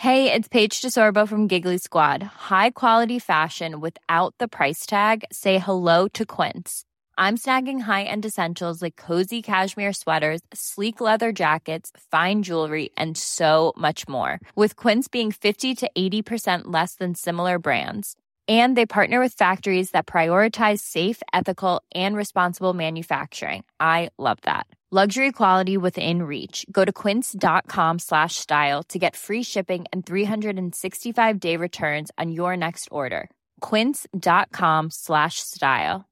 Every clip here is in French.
Hey, it's Paige DeSorbo from Giggly Squad. High quality fashion without the price tag. Say hello to Quince. I'm snagging high-end essentials like cozy cashmere sweaters, sleek leather jackets, fine jewelry, and so much more. With Quince being 50 to 80% less than similar brands. And they partner with factories that prioritize safe, ethical, and responsible manufacturing. I love that. Luxury quality within reach. Go to quince.com/style to get free shipping and 365-day returns on your next order. Quince.com/style.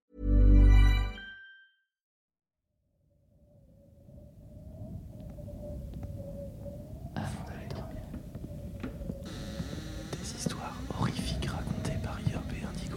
Avant d'aller dormir. Des histoires horrifiques racontées par Yop et Indigo.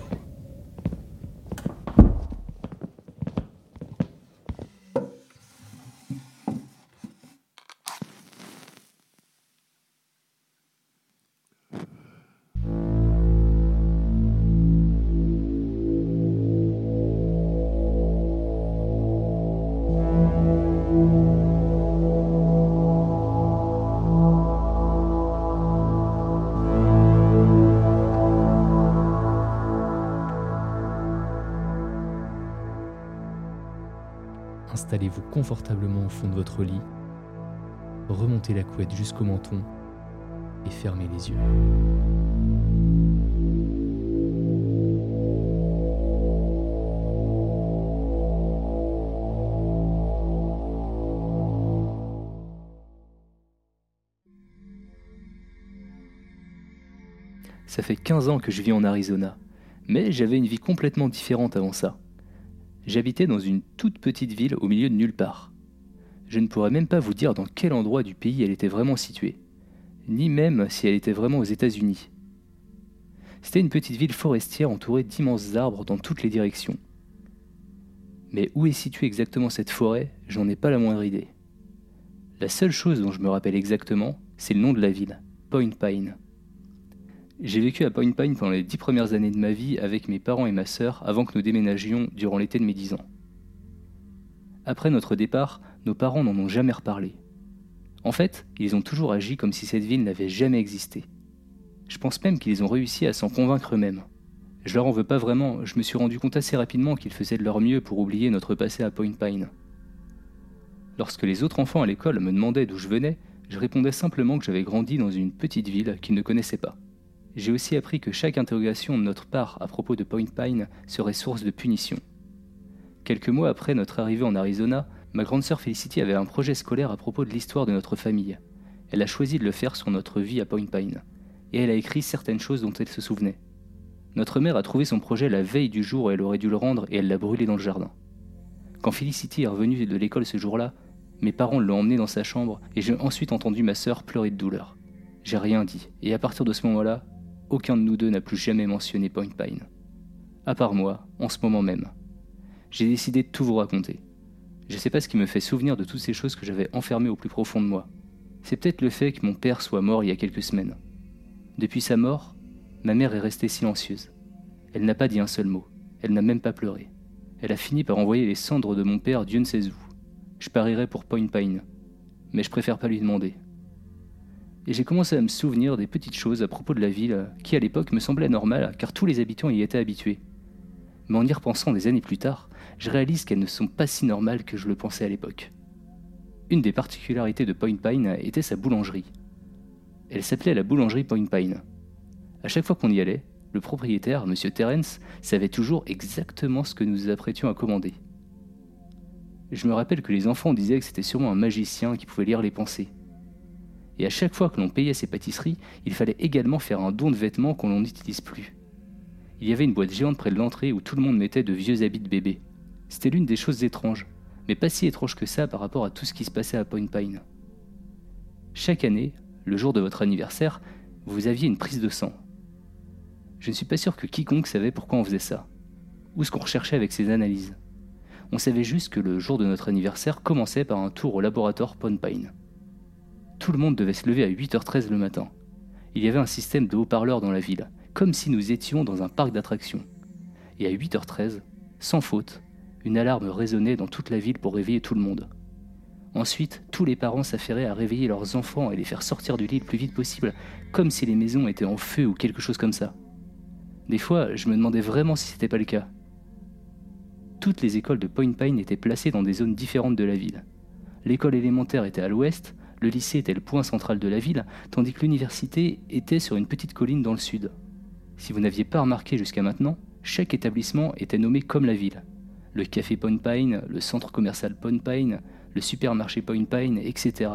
Installez-vous confortablement au fond de votre lit, remontez la couette jusqu'au menton et fermez les yeux. Ça fait 15 ans que je vis en Arizona, mais j'avais une vie complètement différente avant ça. J'habitais dans une toute petite ville au milieu de nulle part. Je ne pourrais même pas vous dire dans quel endroit du pays elle était vraiment située, ni même si elle était vraiment aux États-Unis. C'était une petite ville forestière entourée d'immenses arbres dans toutes les directions. Mais où est située exactement cette forêt, j'en ai pas la moindre idée. La seule chose dont je me rappelle exactement, c'est le nom de la ville, Point Pine. J'ai vécu à Point Pine pendant les 10 premières années de ma vie avec mes parents et ma sœur avant que nous déménagions durant l'été de mes 10 ans. Après notre départ, nos parents n'en ont jamais reparlé. En fait, ils ont toujours agi comme si cette ville n'avait jamais existé. Je pense même qu'ils ont réussi à s'en convaincre eux-mêmes. Je leur en veux pas vraiment, je me suis rendu compte assez rapidement qu'ils faisaient de leur mieux pour oublier notre passé à Point Pine. Lorsque les autres enfants à l'école me demandaient d'où je venais, je répondais simplement que j'avais grandi dans une petite ville qu'ils ne connaissaient pas. J'ai aussi appris que chaque interrogation de notre part à propos de Point Pine serait source de punition. Quelques mois après notre arrivée en Arizona, ma grande sœur Felicity avait un projet scolaire à propos de l'histoire de notre famille. Elle a choisi de le faire sur notre vie à Point Pine, et elle a écrit certaines choses dont elle se souvenait. Notre mère a trouvé son projet la veille du jour où elle aurait dû le rendre et elle l'a brûlé dans le jardin. Quand Felicity est revenue de l'école ce jour-là, mes parents l'ont emmenée dans sa chambre et j'ai ensuite entendu ma sœur pleurer de douleur. J'ai rien dit, et à partir de ce moment-là, aucun de nous deux n'a plus jamais mentionné Point Pine. À part moi, en ce moment même. J'ai décidé de tout vous raconter. Je sais pas ce qui me fait souvenir de toutes ces choses que j'avais enfermées au plus profond de moi. C'est peut-être le fait que mon père soit mort il y a quelques semaines. Depuis sa mort, ma mère est restée silencieuse. Elle n'a pas dit un seul mot. Elle n'a même pas pleuré. Elle a fini par envoyer les cendres de mon père Dieu ne sait où. Je parierais pour Point Pine. Mais je préfère pas lui demander. Et j'ai commencé à me souvenir des petites choses à propos de la ville qui à l'époque me semblaient normales car tous les habitants y étaient habitués. Mais en y repensant des années plus tard, je réalise qu'elles ne sont pas si normales que je le pensais à l'époque. Une des particularités de Point Pine était sa boulangerie. Elle s'appelait la boulangerie Point Pine. À chaque fois qu'on y allait, le propriétaire, M. Terence, savait toujours exactement ce que nous nous apprêtions à commander. Je me rappelle que les enfants disaient que c'était sûrement un magicien qui pouvait lire les pensées. Et à chaque fois que l'on payait ses pâtisseries, il fallait également faire un don de vêtements qu'on n'utilise plus. Il y avait une boîte géante près de l'entrée où tout le monde mettait de vieux habits de bébé. C'était l'une des choses étranges, mais pas si étrange que ça par rapport à tout ce qui se passait à Point Pine. Chaque année, le jour de votre anniversaire, vous aviez une prise de sang. Je ne suis pas sûr que quiconque savait pourquoi on faisait ça, ou ce qu'on recherchait avec ces analyses. On savait juste que le jour de notre anniversaire commençait par un tour au laboratoire Point Pine. Tout le monde devait se lever à 8h13 le matin. Il y avait un système de haut-parleurs dans la ville, comme si nous étions dans un parc d'attractions. Et à 8h13, sans faute, une alarme résonnait dans toute la ville pour réveiller tout le monde. Ensuite, tous les parents s'affairaient à réveiller leurs enfants et les faire sortir du lit le plus vite possible, comme si les maisons étaient en feu ou quelque chose comme ça. Des fois, je me demandais vraiment si c'était pas le cas. Toutes les écoles de Point Pine étaient placées dans des zones différentes de la ville. L'école élémentaire était à l'ouest, le lycée était le point central de la ville, tandis que l'université était sur une petite colline dans le sud. Si vous n'aviez pas remarqué jusqu'à maintenant, chaque établissement était nommé comme la ville. Le café Point Pine, le centre commercial Point Pine, le supermarché Point Pine, etc.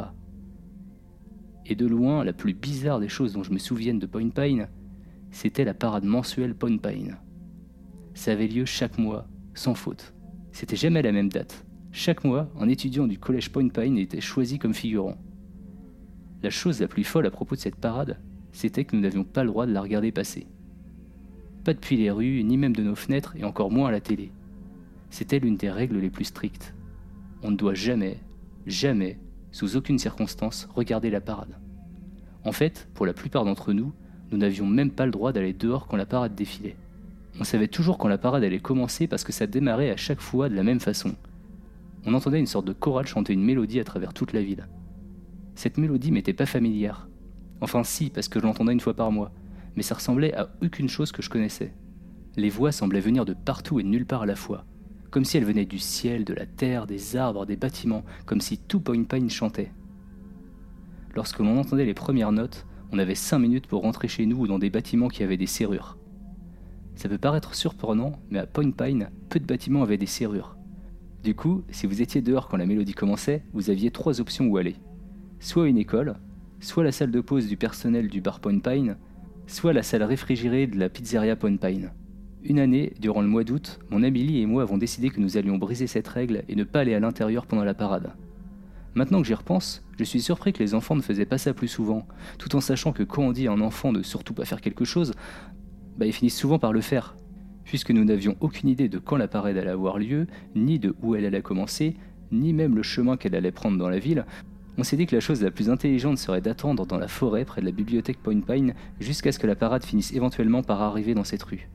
Et de loin, la plus bizarre des choses dont je me souvienne de Point Pine, c'était la parade mensuelle Point Pine. Ça avait lieu chaque mois, sans faute. C'était jamais la même date. Chaque mois, un étudiant du collège Point Pine était choisi comme figurant. La chose la plus folle à propos de cette parade, c'était que nous n'avions pas le droit de la regarder passer. Pas depuis les rues, ni même de nos fenêtres, et encore moins à la télé. C'était l'une des règles les plus strictes. On ne doit jamais, sous aucune circonstance, regarder la parade. En fait, pour la plupart d'entre nous, nous n'avions même pas le droit d'aller dehors quand la parade défilait. On savait toujours quand la parade allait commencer parce que ça démarrait à chaque fois de la même façon. On entendait une sorte de chorale chanter une mélodie à travers toute la ville. Cette mélodie m'était pas familière. Enfin si, parce que je l'entendais une fois par mois, mais ça ressemblait à aucune chose que je connaissais. Les voix semblaient venir de partout et de nulle part à la fois, comme si elles venaient du ciel, de la terre, des arbres, des bâtiments, comme si tout Point Pine chantait. Lorsque l'on entendait les premières notes, on avait 5 minutes pour rentrer chez nous ou dans des bâtiments qui avaient des serrures. Ça peut paraître surprenant, mais à Point Pine, peu de bâtiments avaient des serrures. Du coup, si vous étiez dehors quand la mélodie commençait, vous aviez 3 options où aller. Soit une école, soit la salle de pause du personnel du bar Point Pine, soit la salle réfrigérée de la pizzeria Point Pine. Une année, durant le mois d'août, mon ami Lee et moi avons décidé que nous allions briser cette règle et ne pas aller à l'intérieur pendant la parade. Maintenant que j'y repense, je suis surpris que les enfants ne faisaient pas ça plus souvent, tout en sachant que quand on dit à un enfant de surtout pas faire quelque chose, ils finissent souvent par le faire. Puisque nous n'avions aucune idée de quand la parade allait avoir lieu, ni de où elle allait commencer, ni même le chemin qu'elle allait prendre dans la ville, on s'est dit que la chose la plus intelligente serait d'attendre dans la forêt près de la bibliothèque Point Pine jusqu'à ce que la parade finisse éventuellement par arriver dans cette rue.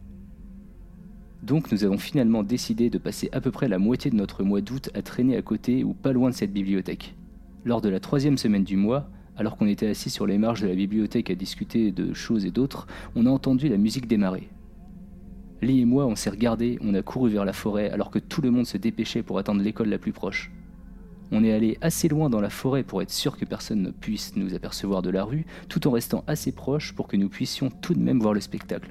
Donc nous avons finalement décidé de passer à peu près la moitié de notre mois d'août à traîner à côté ou pas loin de cette bibliothèque. Lors de la 3e semaine du mois, alors qu'on était assis sur les marges de la bibliothèque à discuter de choses et d'autres, on a entendu la musique démarrer. Lee et moi, on s'est regardés, on a couru vers la forêt alors que tout le monde se dépêchait pour atteindre l'école la plus proche. On est allé assez loin dans la forêt pour être sûr que personne ne puisse nous apercevoir de la rue, tout en restant assez proche pour que nous puissions tout de même voir le spectacle.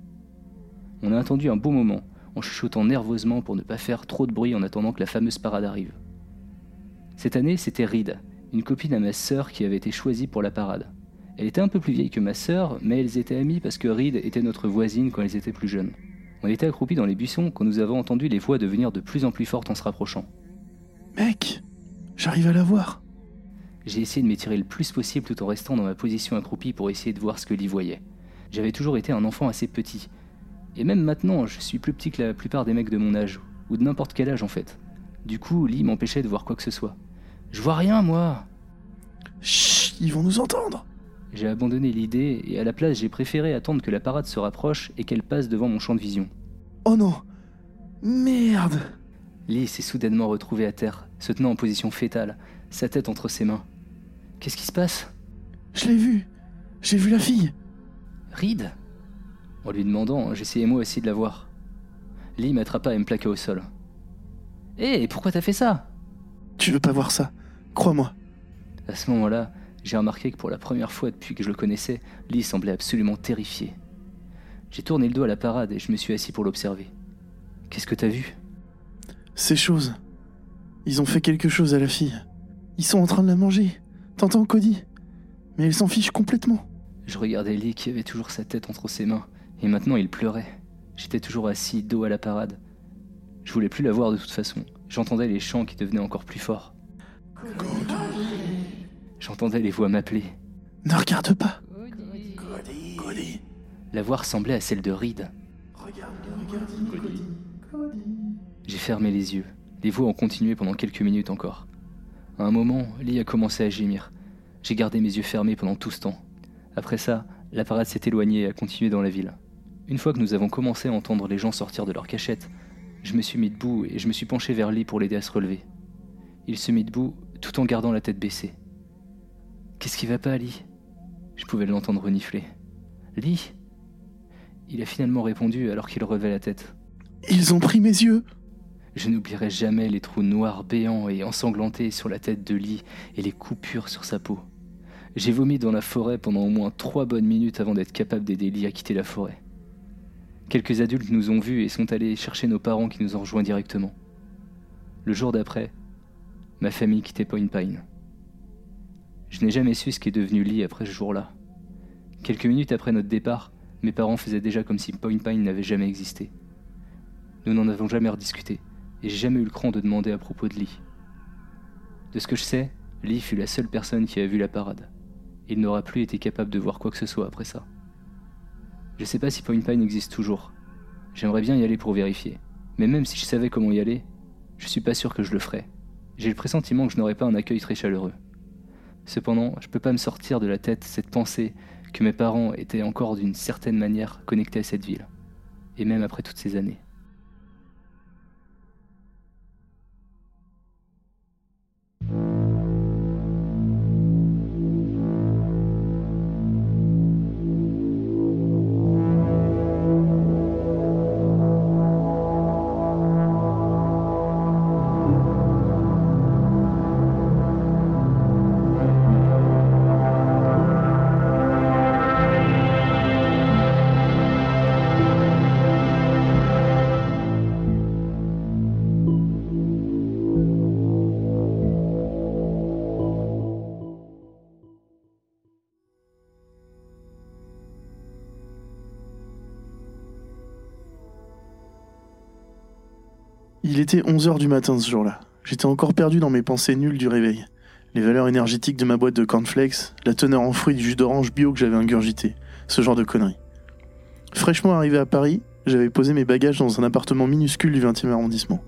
On a attendu un bon moment, en chuchotant nerveusement pour ne pas faire trop de bruit en attendant que la fameuse parade arrive. Cette année, c'était Reed, une copine à ma sœur qui avait été choisie pour la parade. Elle était un peu plus vieille que ma sœur, mais elles étaient amies parce que Reed était notre voisine quand elles étaient plus jeunes. On était accroupis dans les buissons quand nous avons entendu les voix devenir de plus en plus fortes en se rapprochant. « Mec, j'arrive à la voir !» J'ai essayé de m'étirer le plus possible tout en restant dans ma position accroupie pour essayer de voir ce que Lee voyait. J'avais toujours été un enfant assez petit. Et même maintenant, je suis plus petit que la plupart des mecs de mon âge, ou de n'importe quel âge en fait. Du coup, Lee m'empêchait de voir quoi que ce soit. « Je vois rien, moi !» Chut, ils vont nous entendre. J'ai abandonné l'idée et à la place j'ai préféré attendre que la parade se rapproche et qu'elle passe devant mon champ de vision. Oh non! Merde! Lee s'est soudainement retrouvé à terre, se tenant en position fétale, sa tête entre ses mains. Qu'est-ce qui se passe? Je l'ai vu! J'ai vu la fille! Reed? En lui demandant, j'essayais moi aussi de la voir. Lee m'attrapa et me plaqua au sol. Hé, pourquoi t'as fait ça? Tu veux pas voir ça? Crois-moi. À ce moment-là, j'ai remarqué que pour la première fois depuis que je le connaissais, Lee semblait absolument terrifié. J'ai tourné le dos à la parade et je me suis assis pour l'observer. Qu'est-ce que t'as vu? Ces choses. Ils ont fait quelque chose à la fille. Ils sont en train de la manger. T'entends, Cody? Mais elle s'en fiche complètement. Je regardais Lee qui avait toujours sa tête entre ses mains, et maintenant il pleurait. J'étais toujours assis, dos à la parade. Je voulais plus la voir de toute façon. J'entendais les chants qui devenaient encore plus forts. J'entendais les voix m'appeler. Ne regarde pas. Cody. La voix ressemblait à celle de Reed. Regarde, Cody. J'ai fermé les yeux. Les voix ont continué pendant quelques minutes encore. À un moment, Lee a commencé à gémir. J'ai gardé mes yeux fermés pendant tout ce temps. Après ça, la parade s'est éloignée et a continué dans la ville. Une fois que nous avons commencé à entendre les gens sortir de leur cachette, je me suis mis debout et je me suis penché vers Lee pour l'aider à se relever. Il se mit debout, tout en gardant la tête baissée. Qu'est-ce qui va pas, Lee ? Je pouvais l'entendre renifler. Lee ? Il a finalement répondu alors qu'il relevait la tête. Ils ont pris mes yeux. Je n'oublierai jamais les trous noirs béants et ensanglantés sur la tête de Lee et les coupures sur sa peau. J'ai vomi dans la forêt pendant au moins 3 bonnes minutes avant d'être capable d'aider Lee à quitter la forêt. Quelques adultes nous ont vus et sont allés chercher nos parents qui nous ont rejoints directement. Le jour d'après, ma famille quittait Point Pine. Je n'ai jamais su ce qu'est devenu Lee après ce jour-là. Quelques minutes après notre départ, mes parents faisaient déjà comme si Point Pine n'avait jamais existé. Nous n'en avons jamais rediscuté, et j'ai jamais eu le cran de demander à propos de Lee. De ce que je sais, Lee fut la seule personne qui a vu la parade. Il n'aura plus été capable de voir quoi que ce soit après ça. Je sais pas si Point Pine existe toujours. J'aimerais bien y aller pour vérifier. Mais même si je savais comment y aller, je suis pas sûr que je le ferais. J'ai le pressentiment que je n'aurais pas un accueil très chaleureux. Cependant, je peux pas me sortir de la tête cette pensée que mes parents étaient encore d'une certaine manière connectés à cette ville. Et même après toutes ces années. Il était 11h du matin ce jour-là. J'étais encore perdu dans mes pensées nulles du réveil. Les valeurs énergétiques de ma boîte de cornflakes, la teneur en fruits du jus d'orange bio que j'avais ingurgité, ce genre de conneries. Fraîchement arrivé à Paris, j'avais posé mes bagages dans un appartement minuscule du 20e arrondissement.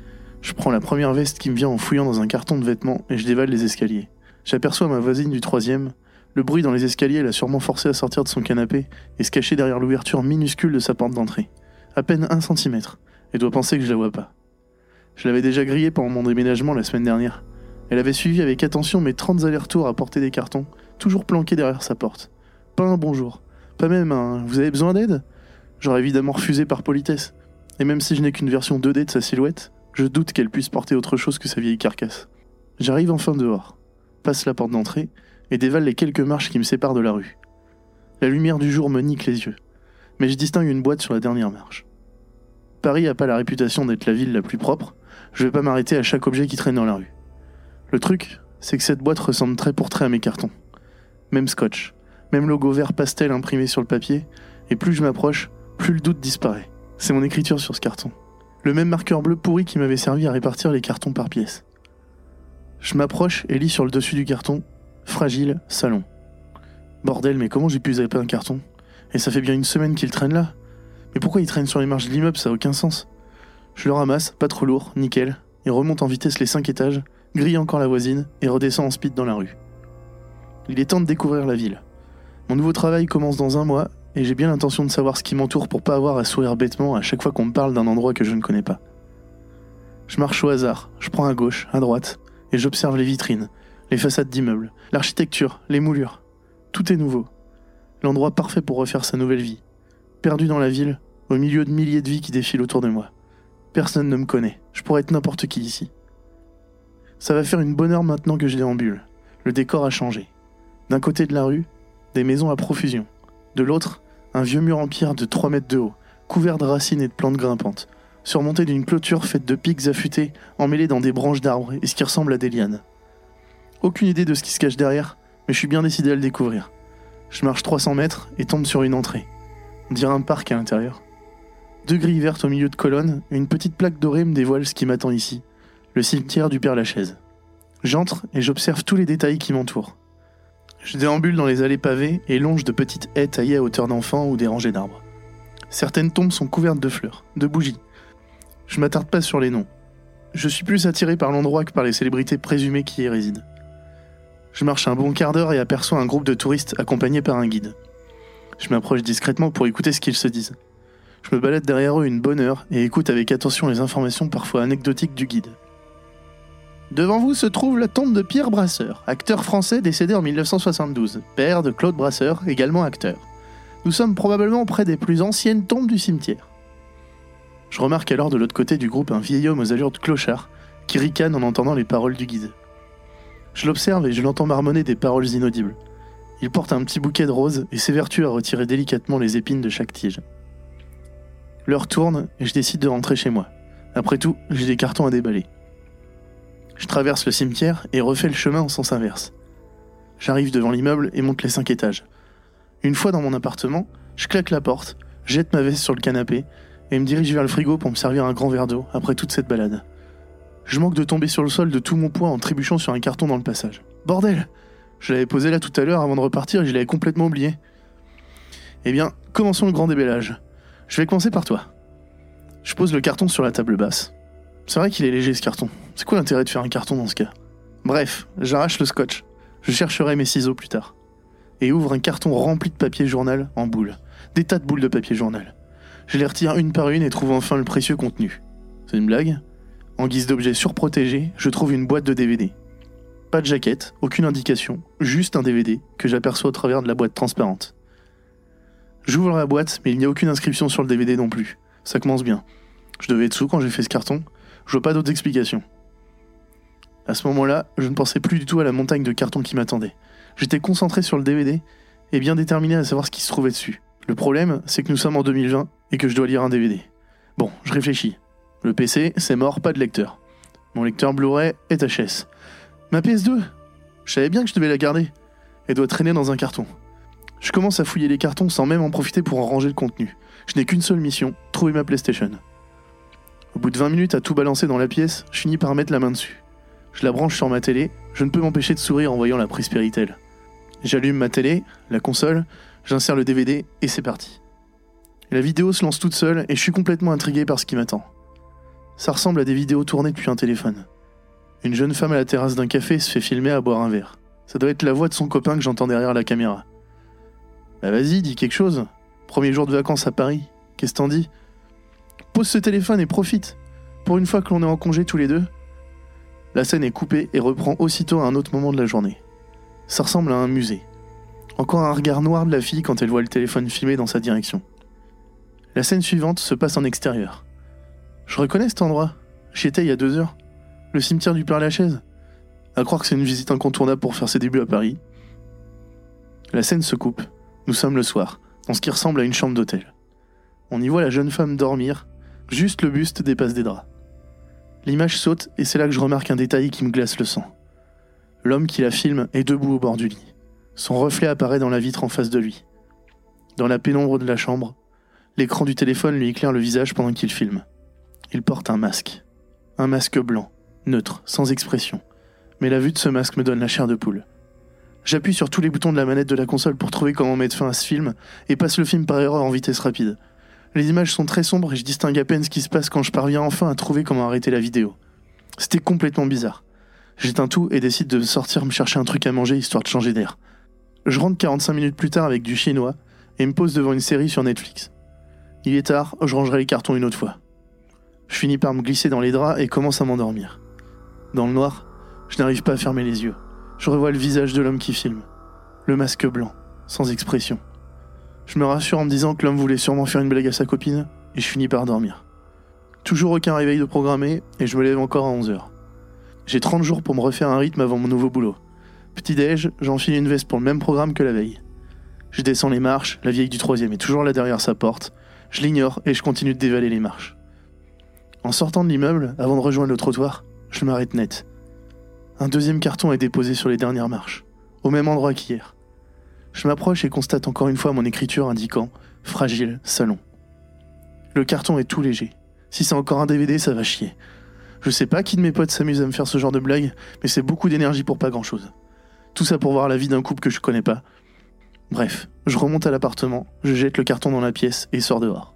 Je prends la première veste qui me vient en fouillant dans un carton de vêtements et je dévale les escaliers. J'aperçois ma voisine du 3e. Le bruit dans les escaliers l'a sûrement forcé à sortir de son canapé et se cacher derrière l'ouverture minuscule de sa porte d'entrée. À peine 1 centimètre, et doit penser que je la vois pas. Je l'avais déjà grillée pendant mon déménagement la semaine dernière. Elle avait suivi avec attention mes 30 allers-retours à porter des cartons, toujours planqués derrière sa porte. Pas un bonjour, pas même un « vous avez besoin d'aide ?» J'aurais évidemment refusé par politesse. Et même si je n'ai qu'une version 2D de sa silhouette, je doute qu'elle puisse porter autre chose que sa vieille carcasse. J'arrive enfin dehors, passe la porte d'entrée et dévale les quelques marches qui me séparent de la rue. La lumière du jour me nique les yeux, mais je distingue une boîte sur la dernière marche. Paris a pas la réputation d'être la ville la plus propre, je vais pas m'arrêter à chaque objet qui traîne dans la rue. Le truc, c'est que cette boîte ressemble trait pour trait à mes cartons. Même scotch, même logo vert pastel imprimé sur le papier, et plus je m'approche, plus le doute disparaît. C'est mon écriture sur ce carton. Le même marqueur bleu pourri qui m'avait servi à répartir les cartons par pièce. Je m'approche et lis sur le dessus du carton « Fragile, salon ». Bordel, mais comment j'ai pu zapper un carton ? Et ça fait bien une semaine qu'il traîne là. Mais pourquoi il traîne sur les marches de l'immeuble, ça a aucun sens. Je le ramasse, pas trop lourd, nickel, et remonte en vitesse les 5 étages, grille encore la voisine et redescend en speed dans la rue. Il est temps de découvrir la ville. Mon nouveau travail commence dans 1 mois, et j'ai bien l'intention de savoir ce qui m'entoure pour pas avoir à sourire bêtement à chaque fois qu'on me parle d'un endroit que je ne connais pas. Je marche au hasard, je prends à gauche, à droite, et j'observe les vitrines, les façades d'immeubles, l'architecture, les moulures. Tout est nouveau. L'endroit parfait pour refaire sa nouvelle vie. Perdu dans la ville, au milieu de milliers de vies qui défilent autour de moi. Personne ne me connaît, je pourrais être n'importe qui ici. Ça va faire une bonne heure maintenant que je déambule. Le décor a changé. D'un côté de la rue, des maisons à profusion. De l'autre, un vieux mur en pierre de 3 mètres de haut, couvert de racines et de plantes grimpantes, surmonté d'une clôture faite de pics affûtés, emmêlés dans des branches d'arbres et ce qui ressemble à des lianes. Aucune idée de ce qui se cache derrière, mais je suis bien décidé à le découvrir. Je marche 300 mètres et tombe sur une entrée. On dirait un parc à l'intérieur. 2 grilles vertes au milieu de colonnes et une petite plaque dorée me dévoile ce qui m'attend ici, le cimetière du Père-Lachaise. J'entre et j'observe tous les détails qui m'entourent. Je déambule dans les allées pavées et longe de petites haies taillées à hauteur d'enfant ou des rangées d'arbres. Certaines tombes sont couvertes de fleurs, de bougies. Je m'attarde pas sur les noms. Je suis plus attiré par l'endroit que par les célébrités présumées qui y résident. Je marche un bon quart d'heure et aperçois un groupe de touristes accompagnés par un guide. Je m'approche discrètement pour écouter ce qu'ils se disent. Je me balade derrière eux une bonne heure et écoute avec attention les informations parfois anecdotiques du guide. Devant vous se trouve la tombe de Pierre Brasseur, acteur français décédé en 1972, père de Claude Brasseur, également acteur. Nous sommes probablement près des plus anciennes tombes du cimetière. Je remarque alors de l'autre côté du groupe un vieil homme aux allures de clochard, qui ricane en entendant les paroles du guide. Je l'observe et je l'entends marmonner des paroles inaudibles. Il porte un petit bouquet de roses et s'évertue à retirer délicatement les épines de chaque tige. L'heure tourne et je décide de rentrer chez moi. Après tout, j'ai des cartons à déballer. Je traverse le cimetière et refais le chemin en sens inverse. J'arrive devant l'immeuble et monte les 5 étages. Une fois dans mon appartement, je claque la porte, jette ma veste sur le canapé et me dirige vers le frigo pour me servir un grand verre d'eau après toute cette balade. Je manque de tomber sur le sol de tout mon poids en trébuchant sur un carton dans le passage. Bordel! Je l'avais posé là tout à l'heure avant de repartir et je l'avais complètement oublié. Eh bien, commençons le grand débellage. Je vais commencer par toi. Je pose le carton sur la table basse. C'est vrai qu'il est léger ce carton. C'est quoi l'intérêt de faire un carton dans ce cas? Bref, j'arrache le scotch. Je chercherai mes ciseaux plus tard. Et ouvre un carton rempli de papier journal en boules. Des tas de boules de papier journal. Je les retire une par une et trouve enfin le précieux contenu. C'est une blague? En guise d'objet surprotégé, je trouve une boîte de DVD. Pas de jaquette, aucune indication, juste un DVD que j'aperçois au travers de la boîte transparente. J'ouvre la boîte, mais il n'y a aucune inscription sur le DVD non plus. Ça commence bien. Je devais être sous quand j'ai fait ce carton. Je vois pas d'autres explications. À ce moment-là, je ne pensais plus du tout à la montagne de cartons qui m'attendait. J'étais concentré sur le DVD et bien déterminé à savoir ce qui se trouvait dessus. Le problème, c'est que nous sommes en 2020 et que je dois lire un DVD. Bon, je réfléchis. Le PC, c'est mort, pas de lecteur. Mon lecteur Blu-ray est HS. Ma PS2, je savais bien que je devais la garder. Elle doit traîner dans un carton. Je commence à fouiller les cartons sans même en profiter pour en ranger le contenu. Je n'ai qu'une seule mission, trouver ma PlayStation. Au bout de 20 minutes à tout balancer dans la pièce, je finis par mettre la main dessus. Je la branche sur ma télé, je ne peux m'empêcher de sourire en voyant la prise Péritel. J'allume ma télé, la console, j'insère le DVD et c'est parti. La vidéo se lance toute seule et je suis complètement intrigué par ce qui m'attend. Ça ressemble à des vidéos tournées depuis un téléphone. Une jeune femme à la terrasse d'un café se fait filmer à boire un verre. Ça doit être la voix de son copain que j'entends derrière la caméra. Bah vas-y, dis quelque chose. Premier jour de vacances à Paris, qu'est-ce que t'en dis? Pose ce téléphone et profite. Pour une fois que l'on est en congé tous les deux. La scène est coupée et reprend aussitôt à un autre moment de la journée. Ça ressemble à un musée. Encore un regard noir de la fille quand elle voit le téléphone filmé dans sa direction. La scène suivante se passe en extérieur. Je reconnais cet endroit. J'y étais il y a 2 heures. Le cimetière du Père-Lachaise. À croire que c'est une visite incontournable pour faire ses débuts à Paris. La scène se coupe. Nous sommes le soir, dans ce qui ressemble à une chambre d'hôtel. On y voit la jeune femme dormir, juste le buste dépasse des draps. L'image saute et c'est là que je remarque un détail qui me glace le sang. L'homme qui la filme est debout au bord du lit. Son reflet apparaît dans la vitre en face de lui. Dans la pénombre de la chambre, l'écran du téléphone lui éclaire le visage pendant qu'il filme. Il porte un masque. Un masque blanc, neutre, sans expression. Mais la vue de ce masque me donne la chair de poule. J'appuie sur tous les boutons de la manette de la console pour trouver comment mettre fin à ce film et passe le film par erreur en vitesse rapide. Les images sont très sombres et je distingue à peine ce qui se passe quand je parviens enfin à trouver comment arrêter la vidéo. C'était complètement bizarre. J'éteins tout et décide de sortir me chercher un truc à manger histoire de changer d'air. Je rentre 45 minutes plus tard avec du chinois et me pose devant une série sur Netflix. Il est tard, je rangerai les cartons une autre fois. Je finis par me glisser dans les draps et commence à m'endormir. Dans le noir, je n'arrive pas à fermer les yeux. Je revois le visage de l'homme qui filme. Le masque blanc, sans expression. Je me rassure en me disant que l'homme voulait sûrement faire une blague à sa copine, et je finis par dormir. Toujours aucun réveil de programmé, et je me lève encore à 11h. J'ai 30 jours pour me refaire un rythme avant mon nouveau boulot. Petit-déj, j'enfile une veste pour le même programme que la veille. Je descends les marches, la vieille du 3e est toujours là derrière sa porte. Je l'ignore et je continue de dévaler les marches. En sortant de l'immeuble, avant de rejoindre le trottoir, je m'arrête net. Un deuxième carton est déposé sur les dernières marches, au même endroit qu'hier. Je m'approche et constate encore une fois mon écriture indiquant « Fragile, salon ». Le carton est tout léger. Si c'est encore un DVD, ça va chier. Je sais pas qui de mes potes s'amuse à me faire ce genre de blague, mais c'est beaucoup d'énergie pour pas grand-chose. Tout ça pour voir la vie d'un couple que je connais pas. Bref, je remonte à l'appartement, je jette le carton dans la pièce et sors dehors.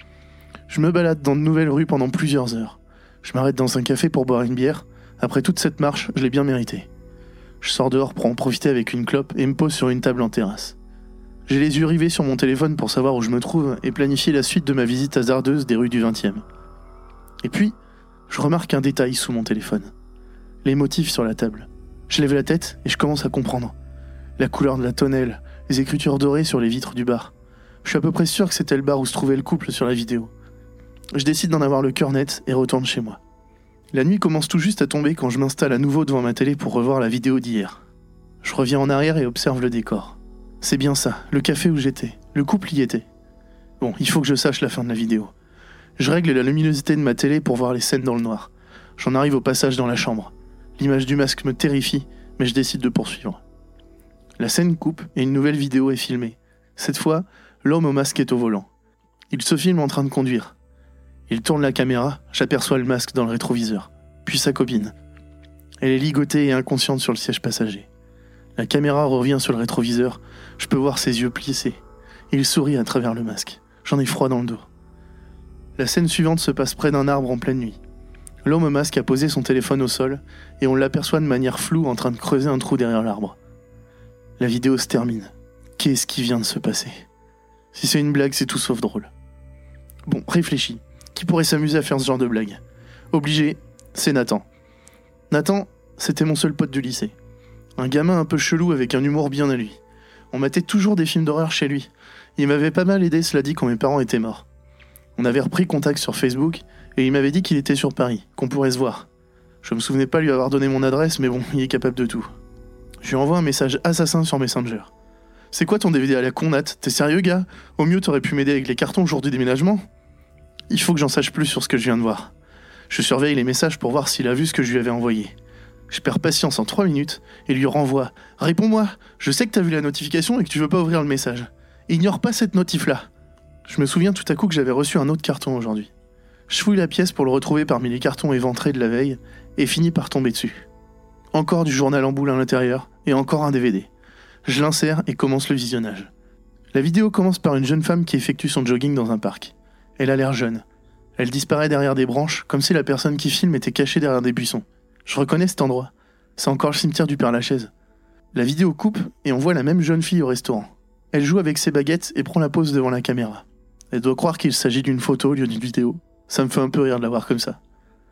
Je me balade dans de nouvelles rues pendant plusieurs heures. Je m'arrête dans un café pour boire une bière. Après toute cette marche, je l'ai bien mérité. Je sors dehors pour en profiter avec une clope et me pose sur une table en terrasse. J'ai les yeux rivés sur mon téléphone pour savoir où je me trouve et planifier la suite de ma visite hasardeuse des rues du 20e. Et puis, je remarque un détail sous mon téléphone. Les motifs sur la table. Je lève la tête et je commence à comprendre. La couleur de la tonnelle, les écritures dorées sur les vitres du bar. Je suis à peu près sûr que c'était le bar où se trouvait le couple sur la vidéo. Je décide d'en avoir le cœur net et retourne chez moi. La nuit commence tout juste à tomber quand je m'installe à nouveau devant ma télé pour revoir la vidéo d'hier. Je reviens en arrière et observe le décor. C'est bien ça, le café où j'étais. Le couple y était. Bon, il faut que je sache la fin de la vidéo. Je règle la luminosité de ma télé pour voir les scènes dans le noir. J'en arrive au passage dans la chambre. L'image du masque me terrifie, mais je décide de poursuivre. La scène coupe et une nouvelle vidéo est filmée. Cette fois, l'homme au masque est au volant. Il se filme en train de conduire. Il tourne la caméra, j'aperçois le masque dans le rétroviseur. Puis sa copine. Elle est ligotée et inconsciente sur le siège passager. La caméra revient sur le rétroviseur, je peux voir ses yeux plissés. Il sourit à travers le masque. J'en ai froid dans le dos. La scène suivante se passe près d'un arbre en pleine nuit. L'homme au masque a posé son téléphone au sol et on l'aperçoit de manière floue en train de creuser un trou derrière l'arbre. La vidéo se termine. Qu'est-ce qui vient de se passer ? Si c'est une blague, c'est tout sauf drôle. Bon, réfléchis. Qui pourrait s'amuser à faire ce genre de blague ? Obligé, c'est Nathan. Nathan, c'était mon seul pote du lycée. Un gamin un peu chelou avec un humour bien à lui. On matait toujours des films d'horreur chez lui. Il m'avait pas mal aidé, cela dit, quand mes parents étaient morts. On avait repris contact sur Facebook et il m'avait dit qu'il était sur Paris, qu'on pourrait se voir. Je me souvenais pas lui avoir donné mon adresse, mais bon, il est capable de tout. Je lui envoie un message assassin sur Messenger. C'est quoi ton DVD à la con, Nat ? T'es sérieux, gars ? Au mieux, t'aurais pu m'aider avec les cartons le jour du déménagement ? Il faut que j'en sache plus sur ce que je viens de voir. Je surveille les messages pour voir s'il a vu ce que je lui avais envoyé. Je perds patience en 3 minutes et lui renvoie. « Réponds-moi, je sais que t'as vu la notification et que tu veux pas ouvrir le message. Ignore pas cette notif-là. » Je me souviens tout à coup que j'avais reçu un autre carton aujourd'hui. Je fouille la pièce pour le retrouver parmi les cartons éventrés de la veille et finis par tomber dessus. Encore du journal en boule à l'intérieur et encore un DVD. Je l'insère et commence le visionnage. La vidéo commence par une jeune femme qui effectue son jogging dans un parc. Elle a l'air jeune. Elle disparaît derrière des branches, comme si la personne qui filme était cachée derrière des buissons. Je reconnais cet endroit. C'est encore le cimetière du Père-Lachaise. La vidéo coupe et on voit la même jeune fille au restaurant. Elle joue avec ses baguettes et prend la pose devant la caméra. Elle doit croire qu'il s'agit d'une photo au lieu d'une vidéo. Ça me fait un peu rire de la voir comme ça.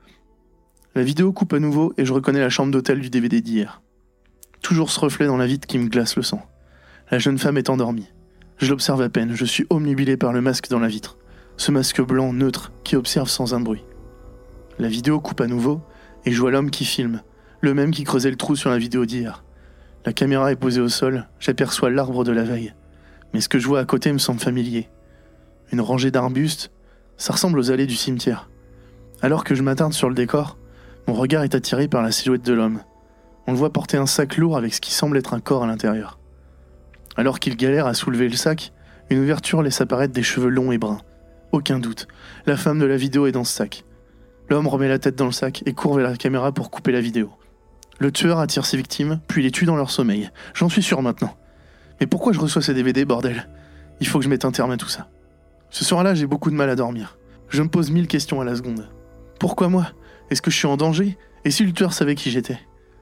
La vidéo coupe à nouveau et je reconnais la chambre d'hôtel du DVD d'hier. Toujours ce reflet dans la vitre qui me glace le sang. La jeune femme est endormie. Je l'observe à peine, je suis omnubilé par le masque dans la vitre. Ce masque blanc neutre qui observe sans un bruit. La vidéo coupe à nouveau et je vois l'homme qui filme, le même qui creusait le trou sur la vidéo d'hier. La caméra est posée au sol, j'aperçois l'arbre de la veille. Mais ce que je vois à côté me semble familier. Une rangée d'arbustes, ça ressemble aux allées du cimetière. Alors que je m'attarde sur le décor, mon regard est attiré par la silhouette de l'homme. On le voit porter un sac lourd avec ce qui semble être un corps à l'intérieur. Alors qu'il galère à soulever le sac, une ouverture laisse apparaître des cheveux longs et bruns. Aucun doute, la femme de la vidéo est dans ce sac. L'homme remet la tête dans le sac et court vers la caméra pour couper la vidéo. Le tueur attire ses victimes, puis les tue dans leur sommeil. J'en suis sûr maintenant. Mais pourquoi je reçois ces DVD, bordel ? Il faut que je mette un terme à tout ça. Ce soir-là, j'ai beaucoup de mal à dormir. Je me pose 1000 questions à la seconde. Pourquoi moi ? Est-ce que je suis en danger ? Et si le tueur savait qui j'étais ?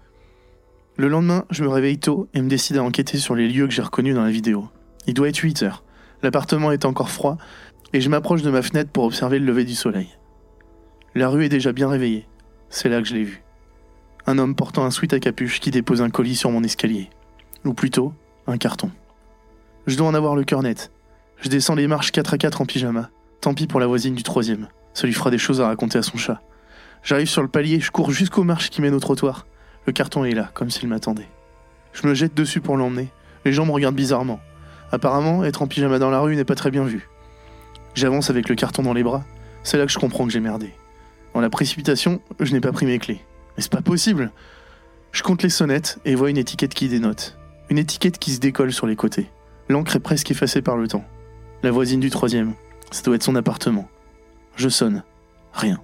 Le lendemain, je me réveille tôt et me décide à enquêter sur les lieux que j'ai reconnus dans la vidéo. Il doit être 8 heures. L'appartement est encore froid et je m'approche de ma fenêtre pour observer le lever du soleil. La rue est déjà bien réveillée. C'est là que je l'ai vu. Un homme portant un sweat à capuche qui dépose un colis sur mon escalier. Ou plutôt, un carton. Je dois en avoir le cœur net. Je descends les marches 4 à 4 en pyjama. Tant pis pour la voisine du 3e. Ça lui fera des choses à raconter à son chat. J'arrive sur le palier, je cours jusqu'aux marches qui mènent au trottoir. Le carton est là, comme s'il m'attendait. Je me jette dessus pour l'emmener. Les gens me regardent bizarrement. Apparemment, être en pyjama dans la rue n'est pas très bien vu. J'avance avec le carton dans les bras. C'est là que je comprends que j'ai merdé. Dans la précipitation, je n'ai pas pris mes clés. Mais c'est pas possible. Je compte les sonnettes et vois une étiquette qui dénote. Une étiquette qui se décolle sur les côtés. L'encre est presque effacée par le temps. La voisine du 3e. Ça doit être son appartement. Je sonne. Rien.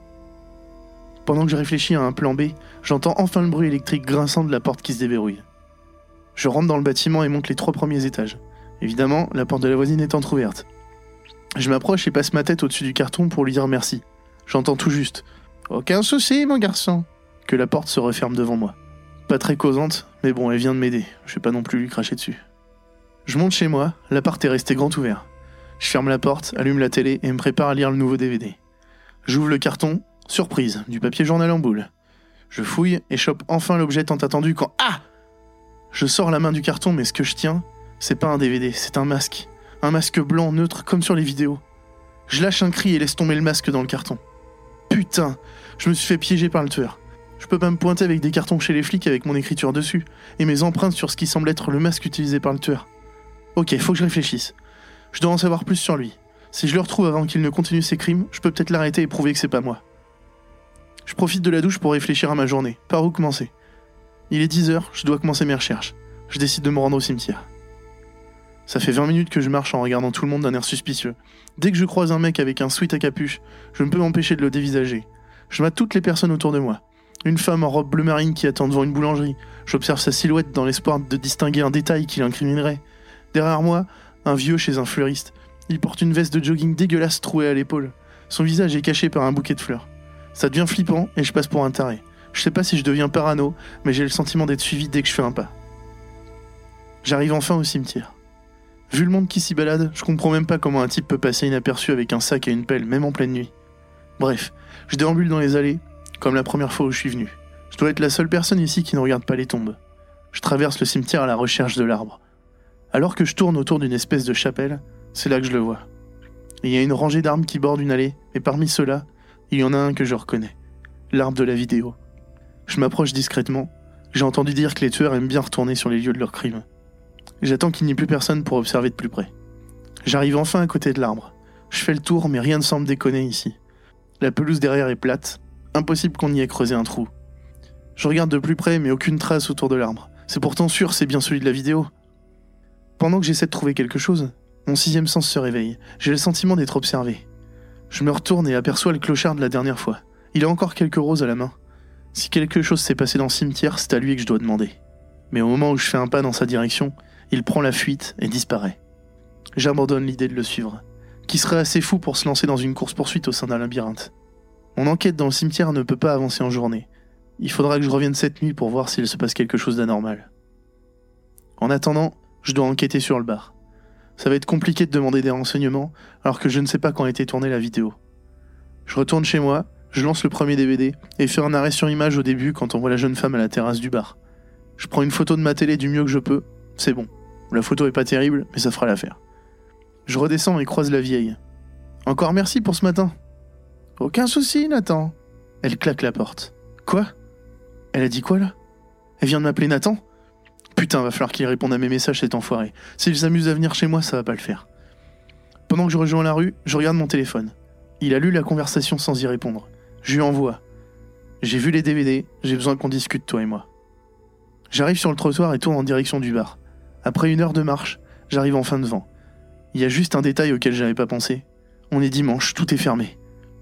Pendant que je réfléchis à un plan B, j'entends enfin le bruit électrique grinçant de la porte qui se déverrouille. Je rentre dans le bâtiment et monte les 3 premiers étages. Évidemment, la porte de la voisine est entrouverte. Je m'approche et passe ma tête au-dessus du carton pour lui dire merci. J'entends tout juste « Aucun souci, mon garçon !» que la porte se referme devant moi. Pas très causante, mais bon, elle vient de m'aider. Je vais pas non plus lui cracher dessus. Je monte chez moi, l'appart est resté grand ouvert. Je ferme la porte, allume la télé et me prépare à lire le nouveau DVD. J'ouvre le carton, surprise, du papier journal en boule. Je fouille et chope enfin l'objet tant attendu quand... Ah ! Je sors la main du carton, mais ce que je tiens, c'est pas un DVD, c'est un masque. Un masque blanc, neutre, comme sur les vidéos. Je lâche un cri et laisse tomber le masque dans le carton. Putain, je me suis fait piéger par le tueur. Je peux pas me pointer avec des cartons chez les flics avec mon écriture dessus, et mes empreintes sur ce qui semble être le masque utilisé par le tueur. Ok, faut que je réfléchisse. Je dois en savoir plus sur lui. Si je le retrouve avant qu'il ne continue ses crimes, je peux peut-être l'arrêter et prouver que c'est pas moi. Je profite de la douche pour réfléchir à ma journée. Par où commencer ? Il est 10h, je dois commencer mes recherches. Je décide de me rendre au cimetière. Ça fait 20 minutes que je marche en regardant tout le monde d'un air suspicieux. Dès que je croise un mec avec un sweat à capuche, je ne peux m'empêcher de le dévisager. Je mate toutes les personnes autour de moi. Une femme en robe bleu marine qui attend devant une boulangerie. J'observe sa silhouette dans l'espoir de distinguer un détail qui l'incriminerait. Derrière moi, un vieux chez un fleuriste. Il porte une veste de jogging dégueulasse trouée à l'épaule. Son visage est caché par un bouquet de fleurs. Ça devient flippant et je passe pour un taré. Je sais pas si je deviens parano, mais j'ai le sentiment d'être suivi dès que je fais un pas. J'arrive enfin au cimetière. Vu le monde qui s'y balade, je comprends même pas comment un type peut passer inaperçu avec un sac et une pelle, même en pleine nuit. Bref, je déambule dans les allées, comme la première fois où je suis venu. Je dois être la seule personne ici qui ne regarde pas les tombes. Je traverse le cimetière à la recherche de l'arbre. Alors que je tourne autour d'une espèce de chapelle, c'est là que je le vois. Il y a une rangée d'arbres qui bordent une allée, et parmi ceux-là, il y en a un que je reconnais. L'arbre de la vidéo. Je m'approche discrètement. J'ai entendu dire que les tueurs aiment bien retourner sur les lieux de leurs crimes. J'attends qu'il n'y ait plus personne pour observer de plus près. J'arrive enfin à côté de l'arbre. Je fais le tour, mais rien ne semble déconner ici. La pelouse derrière est plate. Impossible qu'on y ait creusé un trou. Je regarde de plus près, mais aucune trace autour de l'arbre. C'est pourtant sûr, c'est bien celui de la vidéo. Pendant que j'essaie de trouver quelque chose, mon sixième sens se réveille. J'ai le sentiment d'être observé. Je me retourne et aperçois le clochard de la dernière fois. Il a encore quelques roses à la main. Si quelque chose s'est passé dans le cimetière, c'est à lui que je dois demander. Mais au moment où je fais un pas dans sa direction, il prend la fuite et disparaît. J'abandonne l'idée de le suivre. Qui serait assez fou pour se lancer dans une course-poursuite au sein d'un labyrinthe. Mon enquête dans le cimetière ne peut pas avancer en journée. Il faudra que je revienne cette nuit pour voir s'il se passe quelque chose d'anormal. En attendant, je dois enquêter sur le bar. Ça va être compliqué de demander des renseignements alors que je ne sais pas quand a été tournée la vidéo. Je retourne chez moi, je lance le premier DVD et fais un arrêt sur image au début quand on voit la jeune femme à la terrasse du bar. Je prends une photo de ma télé du mieux que je peux, c'est bon. La photo est pas terrible, mais ça fera l'affaire. Je redescends et croise la vieille. Encore merci pour ce matin. Aucun souci, Nathan. Elle claque la porte. Quoi ? Elle a dit quoi là ? Elle vient de m'appeler Nathan ? Putain, va falloir qu'il réponde à mes messages cet enfoiré. S'il s'amuse à venir chez moi, ça va pas le faire. Pendant que je rejoins la rue, je regarde mon téléphone. Il a lu la conversation sans y répondre. Je lui envoie. J'ai vu les DVD, j'ai besoin qu'on discute toi et moi. J'arrive sur le trottoir et tourne en direction du bar. Après 1 heure de marche, j'arrive enfin devant. Il y a juste un détail auquel j'avais pas pensé. On est dimanche, tout est fermé.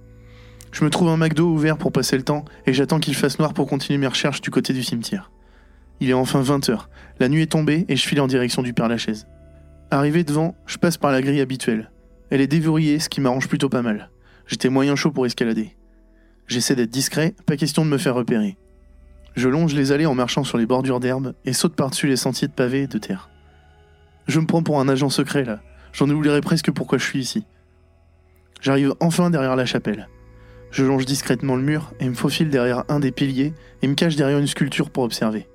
Je me trouve un McDo ouvert pour passer le temps et j'attends qu'il fasse noir pour continuer mes recherches du côté du cimetière. Il est enfin 20h, la nuit est tombée et je file en direction du Père-Lachaise. Arrivé devant, je passe par la grille habituelle. Elle est déverrouillée, ce qui m'arrange plutôt pas mal. J'étais moyen chaud pour escalader. J'essaie d'être discret, pas question de me faire repérer. Je longe les allées en marchant sur les bordures d'herbe et saute par-dessus les sentiers de pavés et de terre. Je me prends pour un agent secret là, j'en oublierai presque pourquoi je suis ici. J'arrive enfin derrière la chapelle. Je longe discrètement le mur et me faufile derrière un des piliers et me cache derrière une sculpture pour observer.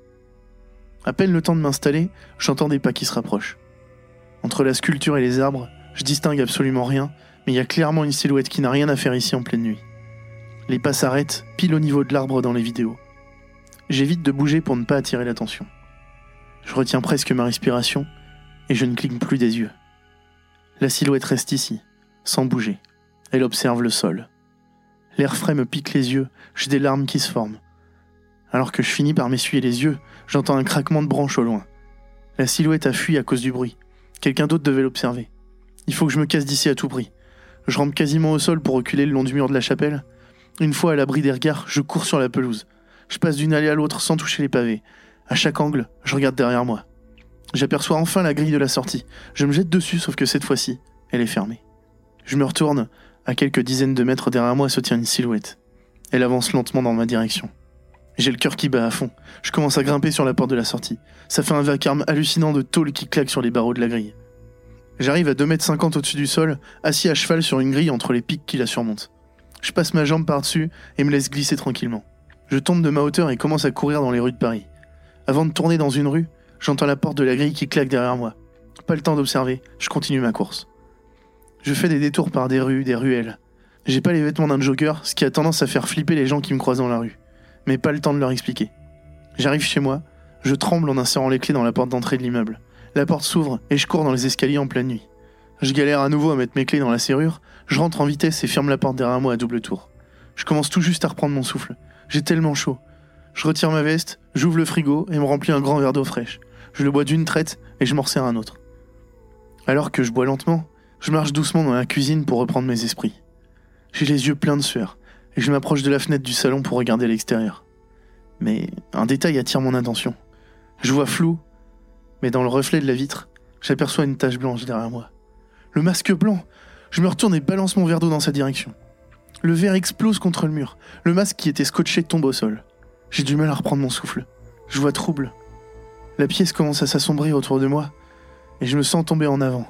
À peine le temps de m'installer, j'entends des pas qui se rapprochent. Entre la sculpture et les arbres, je distingue absolument rien, mais il y a clairement une silhouette qui n'a rien à faire ici en pleine nuit. Les pas s'arrêtent, pile au niveau de l'arbre dans les vidéos. J'évite de bouger pour ne pas attirer l'attention. Je retiens presque ma respiration et je ne cligne plus des yeux. La silhouette reste ici, sans bouger. Elle observe le sol. L'air frais me pique les yeux, j'ai des larmes qui se forment. Alors que je finis par m'essuyer les yeux, j'entends un craquement de branches au loin. La silhouette a fui à cause du bruit. Quelqu'un d'autre devait l'observer. Il faut que je me casse d'ici à tout prix. Je rampe quasiment au sol pour reculer le long du mur de la chapelle. Une fois à l'abri des regards, je cours sur la pelouse. Je passe d'une allée à l'autre sans toucher les pavés. À chaque angle, je regarde derrière moi. J'aperçois enfin la grille de la sortie. Je me jette dessus, sauf que cette fois-ci, elle est fermée. Je me retourne. À quelques dizaines de mètres derrière moi se tient une silhouette. Elle avance lentement dans ma direction. J'ai le cœur qui bat à fond. Je commence à grimper sur la porte de la sortie. Ça fait un vacarme hallucinant de tôle qui claque sur les barreaux de la grille. J'arrive à 2,50 m au-dessus du sol, assis à cheval sur une grille entre les pics qui la surmontent. Je passe ma jambe par-dessus et me laisse glisser tranquillement. Je tombe de ma hauteur et commence à courir dans les rues de Paris. Avant de tourner dans une rue, j'entends la porte de la grille qui claque derrière moi. Pas le temps d'observer, je continue ma course. Je fais des détours par des rues, des ruelles. J'ai pas les vêtements d'un jogger, ce qui a tendance à faire flipper les gens qui me croisent dans la rue. Mais pas le temps de leur expliquer. J'arrive chez moi, je tremble en insérant les clés dans la porte d'entrée de l'immeuble. La porte s'ouvre et je cours dans les escaliers en pleine nuit. Je galère à nouveau à mettre mes clés dans la serrure, je rentre en vitesse et ferme la porte derrière moi à double tour. Je commence tout juste à reprendre mon souffle. J'ai tellement chaud. Je retire ma veste, j'ouvre le frigo et me remplis un grand verre d'eau fraîche. Je le bois d'une traite et je m'en resserre un autre. Alors que je bois lentement, je marche doucement dans la cuisine pour reprendre mes esprits. J'ai les yeux pleins de sueur et je m'approche de la fenêtre du salon pour regarder l'extérieur. Mais un détail attire mon attention. Je vois flou, mais dans le reflet de la vitre, j'aperçois une tache blanche derrière moi. Le masque blanc! Je me retourne et balance mon verre d'eau dans sa direction. Le verre explose contre le mur. Le masque qui était scotché tombe au sol. J'ai du mal à reprendre mon souffle. Je vois trouble. La pièce commence à s'assombrir autour de moi et je me sens tomber en avant.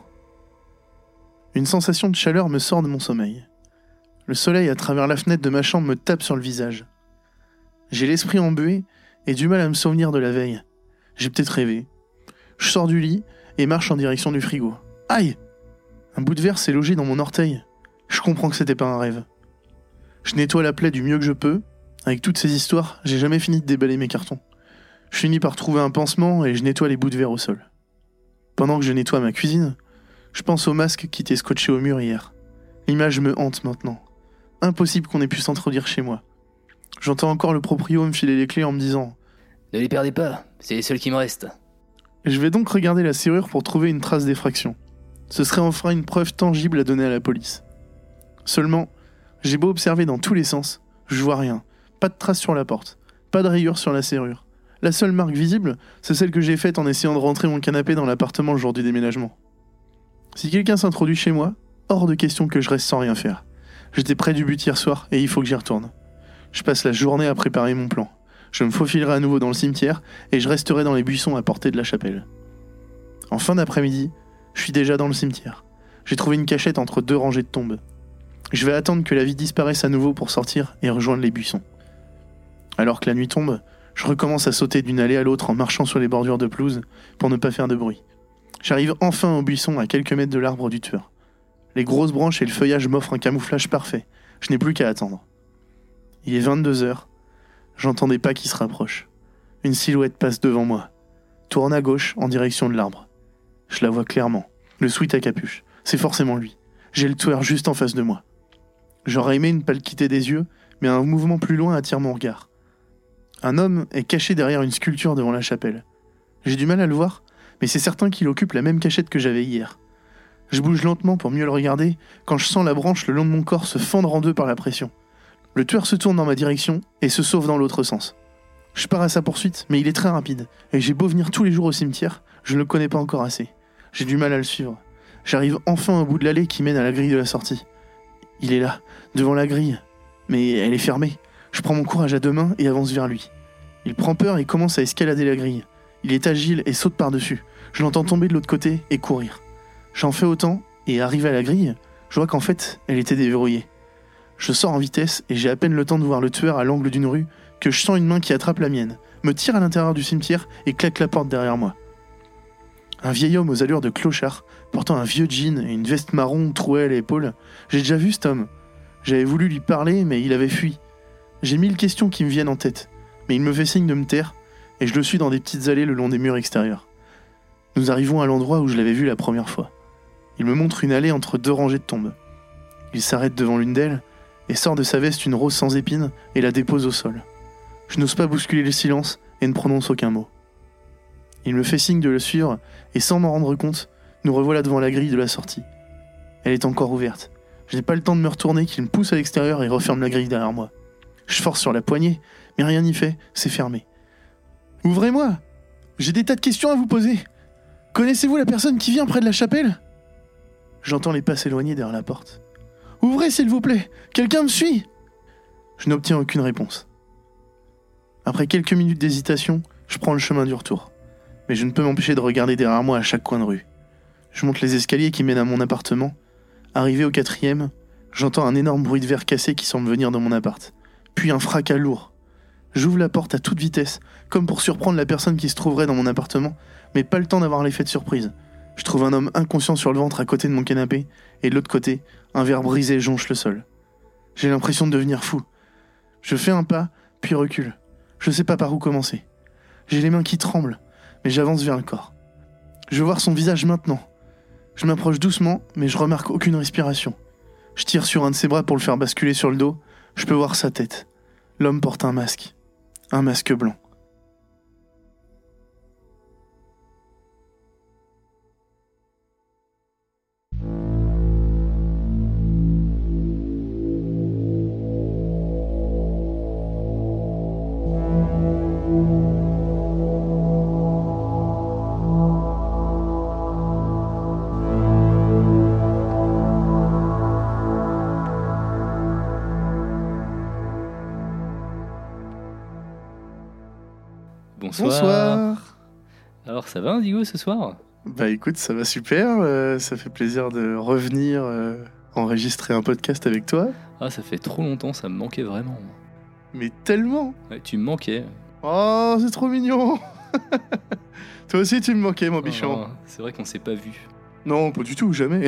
Une sensation de chaleur me sort de mon sommeil. Le soleil à travers la fenêtre de ma chambre me tape sur le visage. J'ai l'esprit embué et du mal à me souvenir de la veille. J'ai peut-être rêvé. Je sors du lit et marche en direction du frigo. Aïe! Un bout de verre s'est logé dans mon orteil. Je comprends que c'était pas un rêve. Je nettoie la plaie du mieux que je peux. Avec toutes ces histoires, j'ai jamais fini de déballer mes cartons. Je finis par trouver un pansement et je nettoie les bouts de verre au sol. Pendant que je nettoie ma cuisine, je pense au masque qui était scotché au mur hier. L'image me hante maintenant. Impossible qu'on ait pu s'introduire chez moi. J'entends encore le proprio me filer les clés en me disant Ne les perdez pas, c'est les seuls qui me restent. Je vais donc regarder la serrure pour trouver une trace d'effraction. Ce serait enfin une preuve tangible à donner à la police. Seulement, j'ai beau observer dans tous les sens, je vois rien. Pas de trace sur la porte, pas de rayure sur la serrure. La seule marque visible, c'est celle que j'ai faite en essayant de rentrer mon canapé dans l'appartement le jour du déménagement. Si quelqu'un s'introduit chez moi, hors de question que je reste sans rien faire. J'étais près du but hier soir et il faut que j'y retourne. Je passe la journée à préparer mon plan. Je me faufilerai à nouveau dans le cimetière et je resterai dans les buissons à portée de la chapelle. En fin d'après-midi, je suis déjà dans le cimetière. J'ai trouvé une cachette entre deux rangées de tombes. Je vais attendre que la vie disparaisse à nouveau pour sortir et rejoindre les buissons. Alors que la nuit tombe, je recommence à sauter d'une allée à l'autre en marchant sur les bordures de pelouse pour ne pas faire de bruit. J'arrive enfin au buisson à quelques mètres de l'arbre du tueur. Les grosses branches et le feuillage m'offrent un camouflage parfait. Je n'ai plus qu'à attendre. Il est 22h. J'entends des pas qui se rapprochent. Une silhouette passe devant moi. Tourne à gauche en direction de l'arbre. Je la vois clairement. Le sweat à capuche. C'est forcément lui. J'ai le tueur juste en face de moi. J'aurais aimé ne pas le quitter des yeux, mais un mouvement plus loin attire mon regard. Un homme est caché derrière une sculpture devant la chapelle. J'ai du mal à le voir, mais c'est certain qu'il occupe la même cachette que j'avais hier. Je bouge lentement pour mieux le regarder, quand je sens la branche le long de mon corps se fendre en deux par la pression. Le tueur se tourne dans ma direction et se sauve dans l'autre sens. Je pars à sa poursuite, mais il est très rapide, et j'ai beau venir tous les jours au cimetière, je ne le connais pas encore assez. J'ai du mal à le suivre. J'arrive enfin au bout de l'allée qui mène à la grille de la sortie. Il est là, devant la grille, mais elle est fermée. Je prends mon courage à deux mains et avance vers lui. Il prend peur et commence à escalader la grille. Il est agile et saute par-dessus. Je l'entends tomber de l'autre côté et courir. J'en fais autant, et arrivé à la grille, je vois qu'en fait, elle était déverrouillée. Je sors en vitesse et j'ai à peine le temps de voir le tueur à l'angle d'une rue que je sens une main qui attrape la mienne, me tire à l'intérieur du cimetière et claque la porte derrière moi. Un vieil homme aux allures de clochard, portant un vieux jean et une veste marron trouée à l'épaule. J'ai déjà vu cet homme. J'avais voulu lui parler, mais il avait fui. J'ai 1000 questions qui me viennent en tête, mais il me fait signe de me taire, et je le suis dans des petites allées le long des murs extérieurs. Nous arrivons à l'endroit où je l'avais vu la première fois. Il me montre une allée entre deux rangées de tombes. Il s'arrête devant l'une d'elles, et sort de sa veste une rose sans épines et la dépose au sol. Je n'ose pas bousculer le silence et ne prononce aucun mot. Il me fait signe de le suivre, et sans m'en rendre compte, nous revoilà devant la grille de la sortie. Elle est encore ouverte. Je n'ai pas le temps de me retourner qu'il me pousse à l'extérieur et referme la grille derrière moi. Je force sur la poignée, mais rien n'y fait, c'est fermé. « Ouvrez-moi! J'ai des tas de questions à vous poser! Connaissez-vous la personne qui vient près de la chapelle ?» J'entends les pas s'éloigner derrière la porte. « Ouvrez, s'il vous plaît! Quelqu'un me suit !» Je n'obtiens aucune réponse. Après quelques minutes d'hésitation, je prends le chemin du retour. Mais je ne peux m'empêcher de regarder derrière moi à chaque coin de rue. Je monte les escaliers qui mènent à mon appartement. Arrivé au 4e, j'entends un énorme bruit de verre cassé qui semble venir de mon appart. Puis un fracas lourd. J'ouvre la porte à toute vitesse, comme pour surprendre la personne qui se trouverait dans mon appartement, mais pas le temps d'avoir l'effet de surprise. Je trouve un homme inconscient sur le ventre à côté de mon canapé, et de l'autre côté, un verre brisé jonche le sol. J'ai l'impression de devenir fou. Je fais un pas, puis recule. Je sais pas par où commencer. J'ai les mains qui tremblent, mais j'avance vers le corps. Je veux voir son visage maintenant. Je m'approche doucement, mais je remarque aucune respiration. Je tire sur un de ses bras pour le faire basculer sur le dos. Je peux voir sa tête. L'homme porte un masque blanc. Bonsoir. Alors ça va Indigo ce soir ? Bah écoute, ça va super, ça fait plaisir de revenir enregistrer un podcast avec toi. Ah ça fait trop longtemps, ça me manquait vraiment. Mais tellement. Ouais, tu me manquais. Oh, c'est trop mignon. Toi aussi tu me manquais mon bichon. C'est vrai qu'on s'est pas vu. Non, pas du tout, jamais.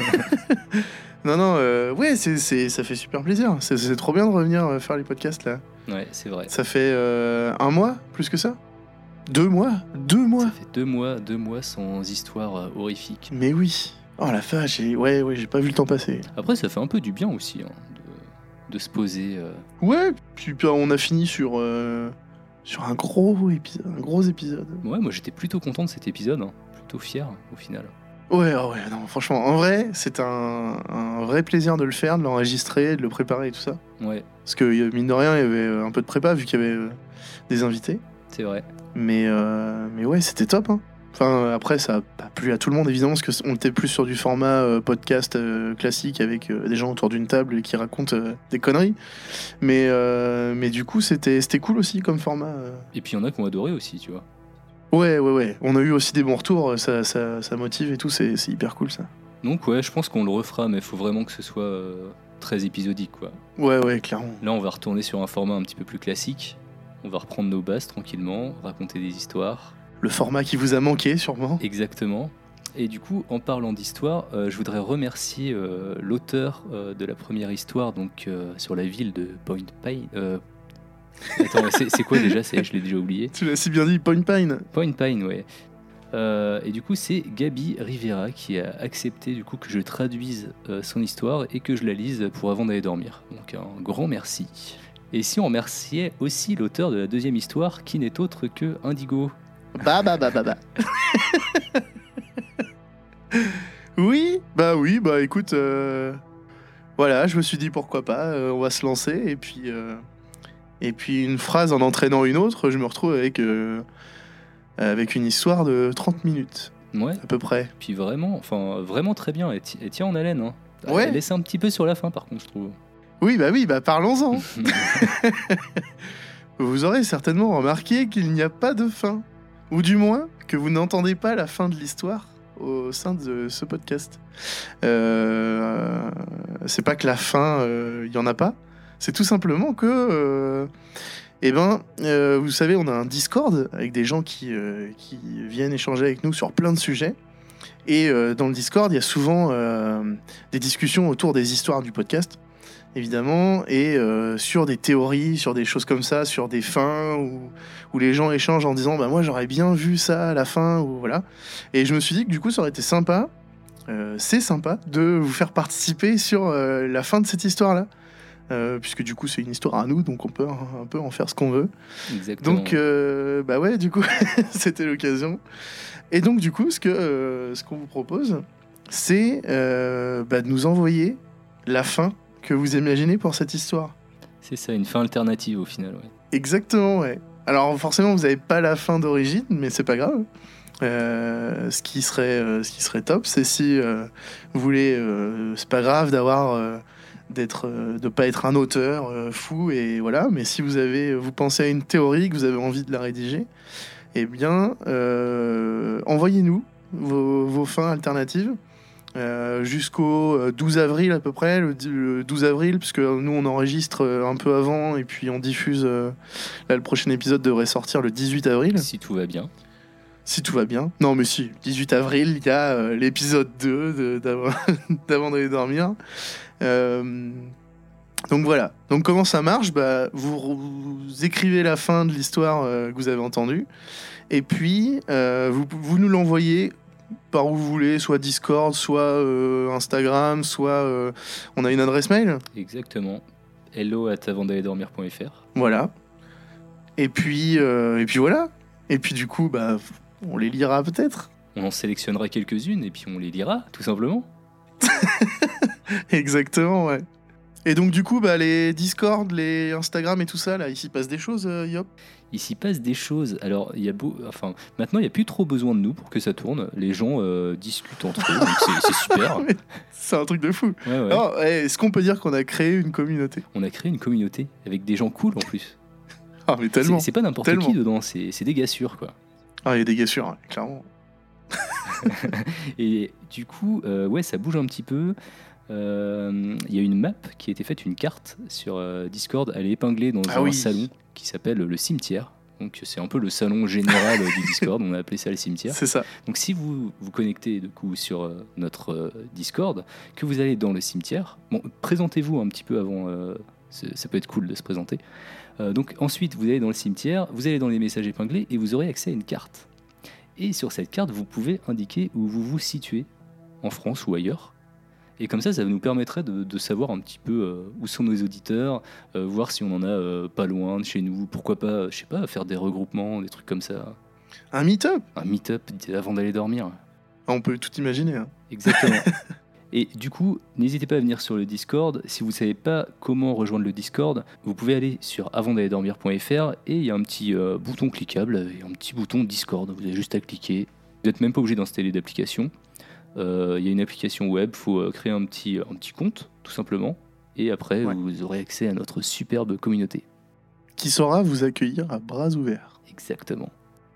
Non, ouais, ça fait super plaisir. C'est trop bien de revenir faire les podcasts là. Ouais, c'est vrai. Ça fait un mois, plus que ça. 2 mois. Ça fait 2 mois sans histoire horrifique. Mais oui. Oh la vache, j'ai pas vu le temps passer. Après, ça fait un peu du bien aussi, hein, de se poser. Ouais, puis on a fini sur un gros épisode. Ouais, moi j'étais plutôt content de cet épisode, hein. Plutôt fier au final. Ouais, non, franchement, en vrai, c'est un vrai plaisir de le faire, de l'enregistrer, de le préparer et tout ça. Ouais. Parce que mine de rien, il y avait un peu de prépa vu qu'il y avait des invités. C'est vrai. Mais ouais, c'était top, hein. Enfin, après, ça a pas plu à tout le monde, évidemment, parce qu'on était plus sur du format podcast classique avec des gens autour d'une table qui racontent des conneries. Mais du coup, c'était cool aussi comme format. Et puis il y en a qui ont adoré aussi, tu vois. Ouais. On a eu aussi des bons retours, ça motive et tout, c'est hyper cool ça. Donc ouais, je pense qu'on le refera, mais il faut vraiment que ce soit très épisodique, quoi. Ouais, clairement. Là, on va retourner sur un format un petit peu plus classique. On va reprendre nos bases tranquillement, raconter des histoires. Le format qui vous a manqué, sûrement. Exactement. Et du coup, en parlant d'histoire, je voudrais remercier l'auteur de la première histoire, donc sur la ville de Point Pine. Attends, c'est quoi déjà ? Je l'ai déjà oublié. Tu l'as si bien dit, Point Pine. Point Pine, ouais. Et du coup, c'est Gabi Rivera qui a accepté du coup que je traduise son histoire et que je la lise pour avant d'aller dormir. Donc un grand merci. Et si on remerciait aussi l'auteur de la deuxième histoire, qui n'est autre que Indigo. Bah. Oui, écoute, voilà, je me suis dit pourquoi pas, on va se lancer et puis une phrase en entraînant une autre, je me retrouve avec une histoire de 30 minutes. Ouais. À peu près. Puis vraiment très bien, elle tient en haleine, hein. Ouais. Elle laisse un petit peu sur la fin par contre, je trouve. Oui, parlons-en. Vous aurez certainement remarqué qu'il n'y a pas de fin, ou du moins que vous n'entendez pas la fin de l'histoire au sein de ce podcast. C'est pas que la fin, il y en a pas. C'est tout simplement que, vous savez, on a un Discord avec des gens qui viennent échanger avec nous sur plein de sujets. Et dans le Discord, il y a souvent des discussions autour des histoires du podcast, évidemment, et sur des théories, sur des choses comme ça, sur des fins, où les gens échangent en disant « moi j'aurais bien vu ça à la fin », ou voilà. Et je me suis dit que du coup ça aurait été sympa, c'est sympa, de vous faire participer sur la fin de cette histoire-là. Puisque du coup c'est une histoire à nous, donc on peut un peu en faire ce qu'on veut. Exactement. Donc ouais, du coup c'était l'occasion. Et donc du coup ce qu'on vous propose, c'est de nous envoyer la fin que vous imaginez pour cette histoire. C'est ça, une fin alternative au final, ouais. Exactement, ouais. Alors forcément vous n'avez pas la fin d'origine, mais c'est pas grave. Ce qui serait top, c'est si vous voulez, c'est pas grave de pas être un auteur fou, et voilà, mais si vous pensez à une théorie, que vous avez envie de la rédiger, eh bien envoyez-nous vos fins alternatives jusqu'au 12 avril à peu près, le 12 avril, puisque nous on enregistre un peu avant et puis on diffuse. Là, le prochain épisode devrait sortir le 18 avril. Si tout va bien. Si tout va bien. Non, mais si, 18 avril, il y a l'épisode 2 d'Avant d'aller dormir. Donc voilà. Donc comment ça marche ? Vous écrivez la fin de l'histoire que vous avez entendue, et puis vous nous l'envoyez par où vous voulez, soit Discord, soit Instagram, soit on a une adresse mail. Exactement. hello@avantdallerdormir.fr. Voilà. Et puis voilà. Et puis du coup, on les lira peut-être. On en sélectionnera quelques-unes et puis on les lira, tout simplement. Exactement, ouais. Et donc du coup, les Discord, les Instagram et tout ça, là, il s'y passe des choses, Yop ? Il s'y passe des choses. Alors, maintenant, il n'y a plus trop besoin de nous pour que ça tourne. Les gens discutent entre eux, donc c'est super. C'est un truc de fou. Ouais. Alors, est-ce qu'on peut dire qu'on a créé une communauté ? On a créé une communauté avec des gens cool en plus. Ah, mais tellement. C'est pas n'importe qui dedans, c'est des gars sûrs, quoi. Ah, il y a des gars sûrs, hein, clairement. Et du coup, ça bouge un petit peu. Il y a une map qui a été faite, une carte sur Discord. Elle est épinglée dans un salon qui s'appelle le cimetière. Donc c'est un peu le salon général du Discord. On a appelé ça le cimetière. C'est ça. Donc si vous vous connectez du coup sur notre Discord, que vous allez dans le cimetière, présentez-vous un petit peu avant. Ça peut être cool de se présenter. Donc ensuite, vous allez dans le cimetière, vous allez dans les messages épinglés et vous aurez accès à une carte. Et sur cette carte, vous pouvez indiquer où vous vous situez, en France ou ailleurs. Et comme ça nous permettrait de savoir un petit peu où sont nos auditeurs, voir si on en a pas loin de chez nous, pourquoi pas, je sais pas, faire des regroupements, des trucs comme ça. Un meet-up ? Un meet-up avant d'aller dormir. On peut tout imaginer. Hein. Exactement. Et du coup, n'hésitez pas à venir sur le Discord. Si vous ne savez pas comment rejoindre le Discord, vous pouvez aller sur avantdallerdormir.fr et il y a un petit bouton cliquable et un petit bouton Discord. Vous avez juste à cliquer. Vous n'êtes même pas obligé d'installer d'application. Il y a une application web, il faut créer un petit compte, tout simplement. Et après, vous aurez accès à notre superbe communauté. Qui saura vous accueillir à bras ouverts. Exactement.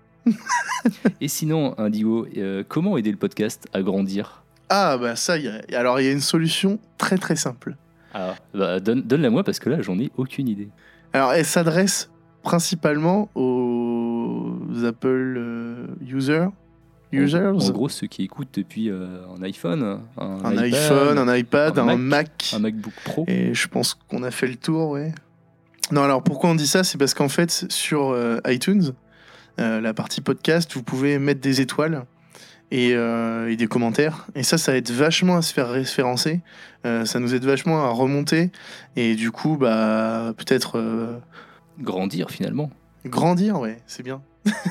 Et sinon, Indigo, comment aider le podcast à grandir ? Ah, ça, alors il y a une solution très très simple. Ah, donne-la moi parce que là, j'en ai aucune idée. Alors, elle s'adresse principalement aux Apple users. En gros, ceux qui écoutent depuis un iPhone, un iPad, un Mac, un MacBook Pro. Et je pense qu'on a fait le tour, ouais. Non, alors pourquoi on dit ça ? C'est parce qu'en fait, sur iTunes, la partie podcast, vous pouvez mettre des étoiles et des commentaires. Et ça aide vachement à se faire référencer. Ça nous aide vachement à remonter. Et du coup, peut-être... Grandir, finalement. Grandir, ouais, c'est bien.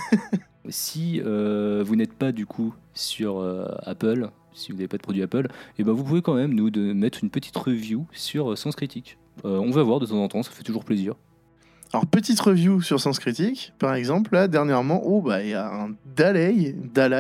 Si vous n'êtes pas du coup sur Apple, si vous n'avez pas de produit Apple, vous pouvez quand même mettre une petite review sur Sens Critique. On va voir de temps en temps, ça fait toujours plaisir. Alors, petite review sur Sens Critique, par exemple, là, dernièrement, il y a un Dalai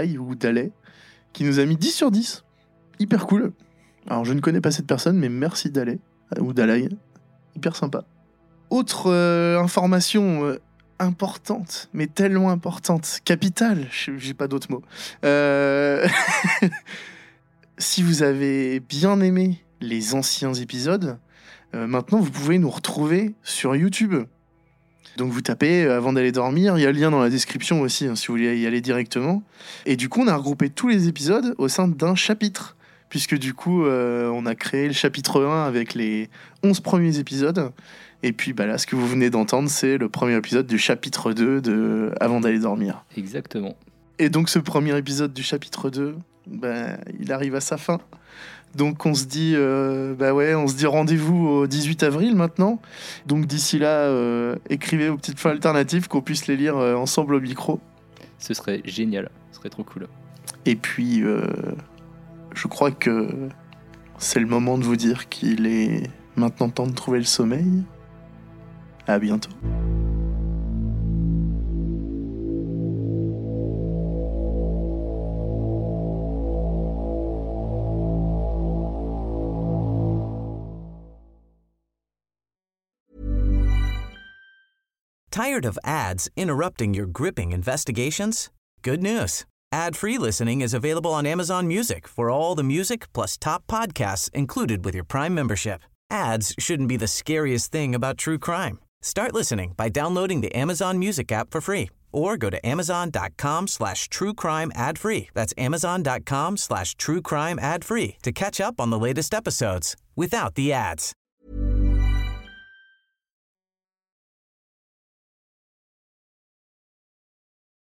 qui nous a mis 10 sur 10. Hyper cool. Alors, je ne connais pas cette personne, mais merci Dalai, ou Dalai. Hyper sympa. Autre information importante, mais tellement importante, capitale, j'ai pas d'autres mots. Si vous avez bien aimé les anciens épisodes, maintenant vous pouvez nous retrouver sur YouTube. Donc vous tapez avant d'aller dormir, il y a le lien dans la description aussi, si vous voulez y aller directement. Et du coup, on a regroupé tous les épisodes au sein d'un chapitre, puisque du coup, on a créé le chapitre 1 avec les 11 premiers épisodes. Et puis là, ce que vous venez d'entendre, c'est le premier épisode du chapitre 2 de Avant d'aller dormir. Exactement. Et donc ce premier épisode du chapitre 2, il arrive à sa fin. Donc on se dit, on se dit rendez-vous au 18 avril maintenant. Donc d'ici là, écrivez vos petites fins alternatives, qu'on puisse les lire ensemble au micro. Ce serait génial, ce serait trop cool. Et puis, je crois que c'est le moment de vous dire qu'il est maintenant temps de trouver le sommeil. À bientôt. Tired of ads interrupting your gripping investigations? Good news. Ad-free listening is available on Amazon Music for all the music plus top podcasts included with your Prime membership. Ads shouldn't be the scariest thing about true crime. Start listening by downloading the Amazon Music app for free or go to amazon.com/truecrime ad-free. That's amazon.com/truecrime ad-free to catch up on the latest episodes without the ads.